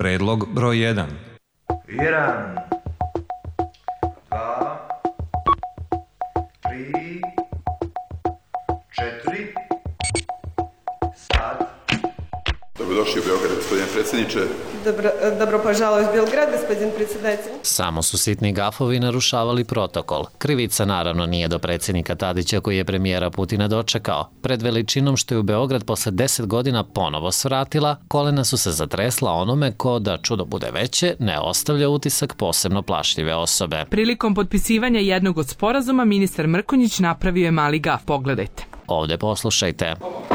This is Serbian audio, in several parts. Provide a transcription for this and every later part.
Predlog broj 1. 1, 2, 3, 4, start. Dobrodošli u Beograd, gospodine predsjedniče. Dobro požalovat u Belgrad, gospodin predsjedatelj. Samo su sitni gafovi narušavali protokol. Krivica naravno nije do predsjednika Tadića koji je premijera Putina dočekao. Pred veličinom što je u Beograd posle 10 godina ponovo svratila, kolena su se zatresla onome ko, da čudo bude veće, ne ostavlja utisak posebno plašljive osobe. Prilikom potpisivanja jednog od sporazuma ministar Mrkonjić napravio je mali gaf. Pogledajte. Ovde poslušajte.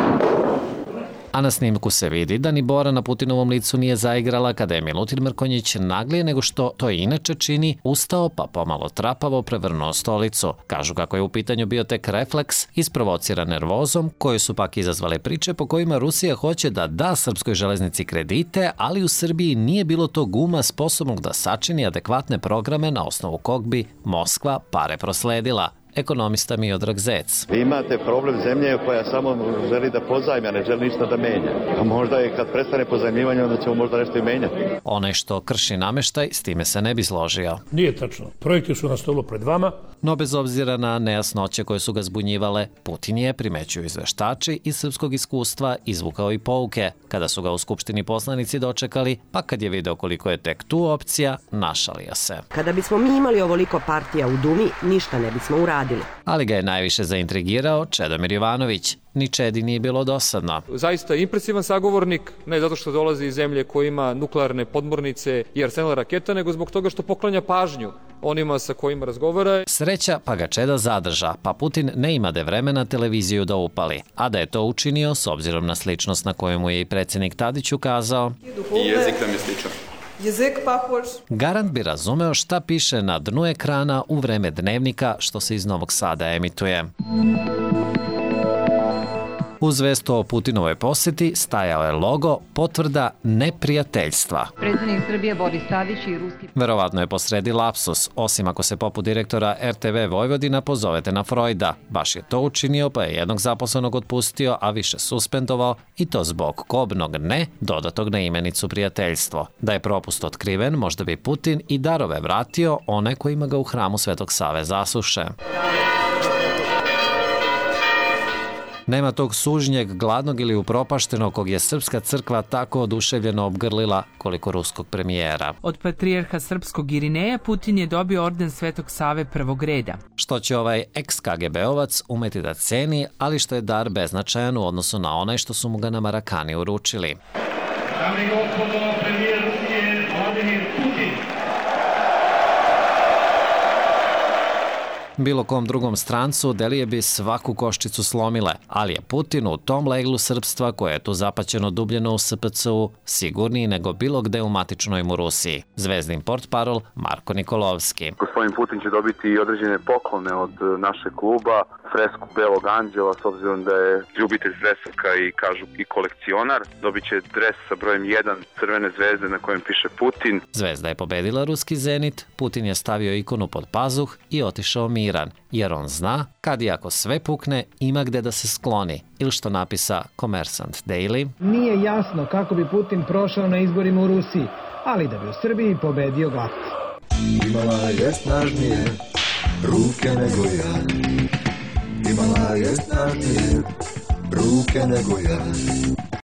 A na snimku se vidi da ni Bora na Putinovom licu nije zaigrala kada je Milutin Mrkonjić naglije nego što to inače čini, ustao pa pomalo trapavo prevrnuo stolicu. Kažu kako je u pitanju bio tek refleks isprovociran nervozom, koje su pak izazvale priče po kojima Rusija hoće da da srpskoj železnici kredite, ali u Srbiji nije bilo tog uma sposobnog da sačini adekvatne programe na osnovu kog bi Moskva pare prosledila. Ekonomista Miodrag Zec. Vi imate problem zemlje koja samo želi da pozajmi, a ne želi ništa da menja. A možda je kad prestane pozajmljivanje, onda ćemo možda nešto i menjati. Onaj što krši nameštaj, s time se ne bi složio. Nije tačno. Projekti su na stolu pred vama. No bez obzira na nejasnoće koje su ga zbunjivale, Putin je, primećuju izveštači, iz srpskog iskustva izvukao i pouke. Kada su ga u Skupštini poslanici dočekali, pa kad je video koliko je tek tu opcija, našalio se. Kada bismo mi imali ovoliko partija u Dumi, ništa ne bismo uradili. Ali ga je najviše zaintrigirao Čedomir Jovanović. Ni Čedi nije bilo dosadno. Zaista impresivan sagovornik, ne zato što dolazi iz zemlje koja ima nuklearne podmornice i arsenal raketa, nego zbog toga što poklanja pažnju onima sa kojima razgovara. Sreća pa ga Čeda zadrža, pa Putin ne imade vremena televiziju da upali. A da je to učinio, s obzirom na sličnost na koju mu je i predsjednik Tadić ukazao. I jezik nam je sličan. Garant bi razumeo šta piše na dnu ekrana u vreme dnevnika što se iz Novog Sada emituje. Uz vestu o Putinovoj poseti stajao je logo potvrda neprijateljstva. Predsjednik Srbije Boris Tadić i ruski... Verovatno je posredi lapsus, osim ako se poput direktora RTV Vojvodina pozovete na Freuda. Baš je to učinio, pa je jednog zaposlenog otpustio, a više suspendovao, i to zbog kobnog ne dodatog na imenicu prijateljstvo. Da je propust otkriven, možda bi Putin i darove vratio one kojima ga u hramu Svetog Save zasuše. Nema tog sužnjeg, gladnog ili upropaštenog kog je srpska crkva tako oduševljeno obgrlila koliko ruskog premijera. Od patrijarha srpskog Irineja Putin je dobio orden Svetog Save prvog reda. Što će ovaj ex-KGB-ovac umeti da ceni, ali što je dar beznačajan u odnosu na onaj što su mu ga na Marakani uručili. Dame i gospodo, premijer Rusije Vladimir Putin. Bilo kom drugom strancu Delije bi svaku koščicu slomile, ali je Putin u tom leglu srpstva koje je tu zapaćeno dubljeno u SPC-u sigurniji nego bilo gde u matičnoj mu Rusiji. Zvezdin portparol Marko Nikolovski. Gospodin Putin će dobiti određene poklone od našeg kluba, fresku Belog anđela, s obzirom da je ljubitelj fresaka i kažu i kolekcionar. Dobit će dres sa brojem 1 crvene zvezde na kojem piše Putin. Zvezda je pobedila ruski Zenit, Putin je stavio ikonu pod pazuh i otišao miran, jer on zna kad i ako sve pukne ima gde da se skloni, ili što napisa Kommersant Daily. Nije jasno kako bi Putin prošao na izborima u Rusiji, ali da bi u Srbiji pobedio glas. Imala je snažnije ruke nego ja. Imala je snažnije ruke nego ja.